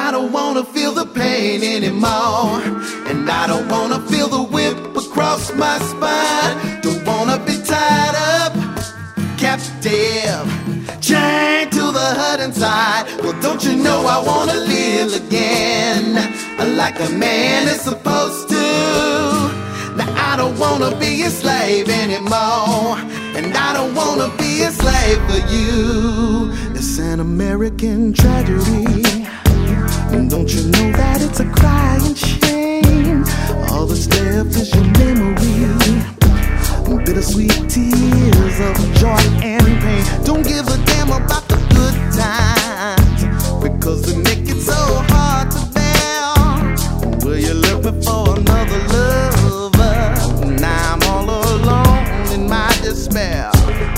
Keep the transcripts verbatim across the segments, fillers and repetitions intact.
I don't wanna feel the pain anymore, and I don't wanna feel the whip across my spine. Don't wanna be tied up, captive, chained to the hut inside. Well, don't you know I wanna live again, like a man is supposed to. Now I don't wanna be a slave anymore, and I don't wanna be a slave for you. It's an American tragedy, and don't you know that it's a crying shame? All that's left is your memory, bittersweet tears of joy and pain. Don't give a damn about the good times, because they make it so hard to bear. Will you look me for another lover? Now I'm all alone in my despair,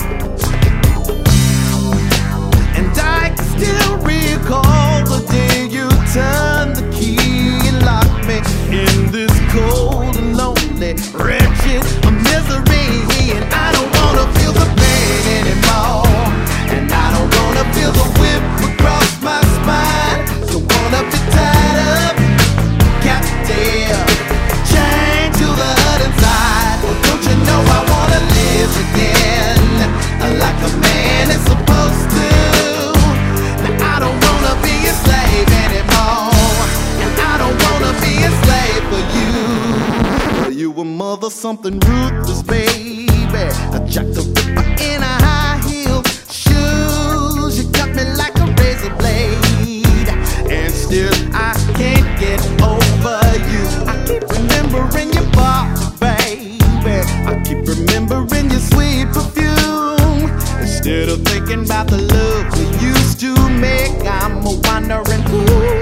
and I can still recall the day you turned the key and locked me in this cold and lonely, wretched misery. And I don't wanna feel the pain anymore, and I don't wanna feel the whip across my spine. Don't wanna be tied up, captive, chained to the hut inside. Well, don't you know I wanna live again, like a man is supposed to. Now I don't wanna be a slave anymore, and I don't wanna be a slave for you. You a mother, something ruthless, baby. I jacked the ripper in a high heel shoes. You cut me like a razor blade, and still I can't get over you. I keep remembering your body, baby. I keep remembering your sweet perfume. Instead of thinking about the love we used to make, I'm a wandering fool.